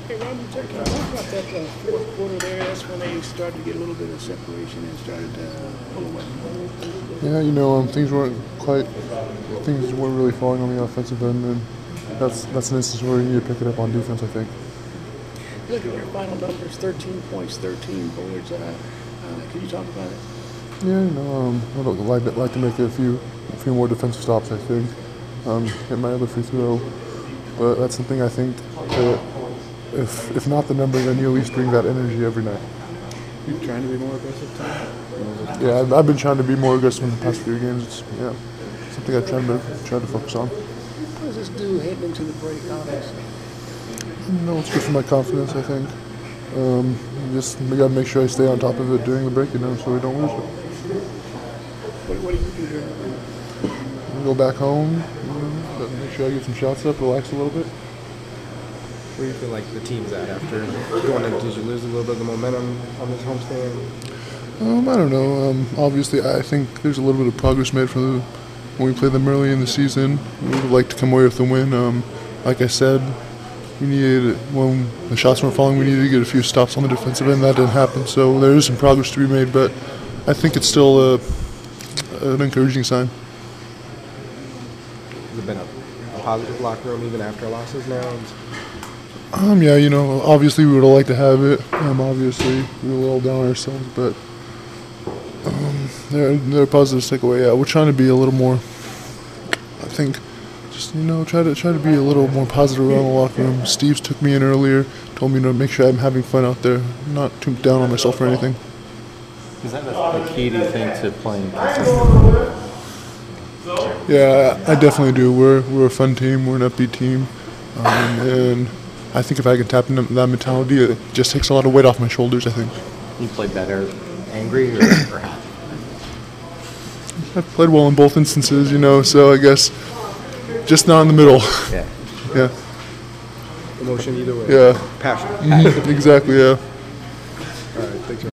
Hey, Rob, you talk about that fourth quarter there. That's when they started to get a little bit of separation and started to pull away. Yeah, things weren't really falling on the offensive end, and that's an instance where you need to pick it up on defense, I think. Look at your final numbers: 13 points, 13 boards. Can you talk about it? Yeah, I'd like to make a few more defensive stops, I think. Hit my other free throw, but that's something I think that if not the number, then you at least bring that energy every night. You trying to be more aggressive, Tom? Yeah, I've been trying to be more aggressive in the past few games. It's something I try to focus on. What does this do heading into the break, honestly? It's good for my confidence, I think. We gotta make sure I stay on top of it during the break, so we don't lose it. What do you do during the break? Go back home, make sure I get some shots up, relax a little bit. Where do you feel like the team's at after going in? Did you lose a little bit of the momentum on this homestand? I don't know. Obviously, I think there's a little bit of progress made from when we played them early in the season. We would like to come away with the win. Like I said, when the shots weren't falling, we needed to get a few stops on the defensive end. That didn't happen, so there is some progress to be made, but I think it's still an encouraging sign. Has it been a positive locker room even after losses now? Obviously we would have liked to have it. Obviously we were a little down on ourselves, but there are positives to take away. Yeah, we're trying to be a little more. I think, just try to be a little more positive around the locker room. Steve's took me in earlier, told me to make sure I'm having fun out there, not too down on myself or anything. Is that the key, do you think, to playing consistently? Yeah, I definitely do. We're a fun team. We're an upbeat team, and I think if I can tap into that mentality, it just takes a lot of weight off my shoulders, I think. You play better angry or happy? I've played well in both instances, so I guess just not in the middle. Yeah. Yeah. Emotion either way. Yeah. Passion. Exactly, yeah. All right, thanks.